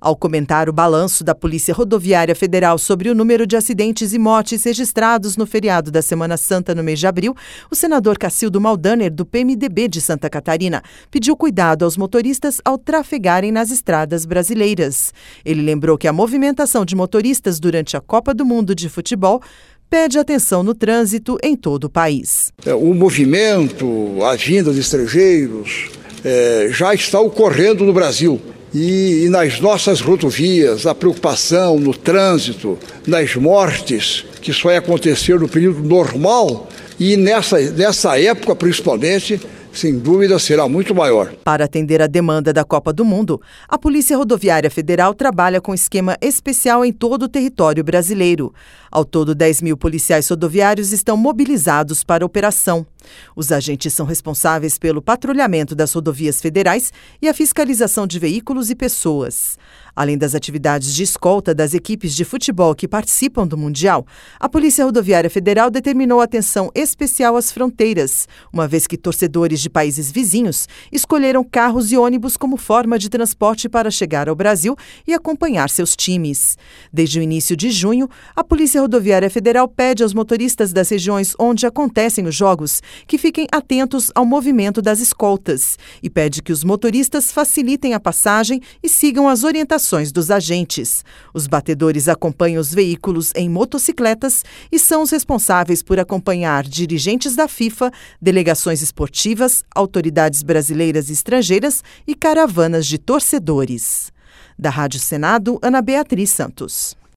Ao comentar o balanço da Polícia Rodoviária Federal sobre o número de acidentes e mortes registrados no feriado da Semana Santa no mês de abril, o senador Cacildo Maldaner, do PMDB de Santa Catarina, pediu cuidado aos motoristas ao trafegarem nas estradas brasileiras. Ele lembrou que a movimentação de motoristas durante a Copa do Mundo de Futebol pede atenção no trânsito em todo o país. O movimento, a vinda de estrangeiros, já está ocorrendo no Brasil. E nas nossas rodovias, a preocupação no trânsito, nas mortes, que só vai acontecer no período normal, e nessa época principalmente, sem dúvida, será muito maior. Para atender a demanda da Copa do Mundo, a Polícia Rodoviária Federal trabalha com esquema especial em todo o território brasileiro. Ao todo, 10.000 policiais rodoviários estão mobilizados para a operação. Os agentes são responsáveis pelo patrulhamento das rodovias federais e a fiscalização de veículos e pessoas. Além das atividades de escolta das equipes de futebol que participam do Mundial, a Polícia Rodoviária Federal determinou atenção especial às fronteiras, uma vez que torcedores de países vizinhos escolheram carros e ônibus como forma de transporte para chegar ao Brasil e acompanhar seus times. Desde o início de junho, a Polícia Rodoviária Federal pede aos motoristas das regiões onde acontecem os jogos que fiquem atentos ao movimento das escoltas e pede que os motoristas facilitem a passagem e sigam as orientações dos agentes. Os batedores acompanham os veículos em motocicletas e são os responsáveis por acompanhar dirigentes da FIFA, delegações esportivas, autoridades brasileiras e estrangeiras e caravanas de torcedores. Da Rádio Senado, Ana Beatriz Santos.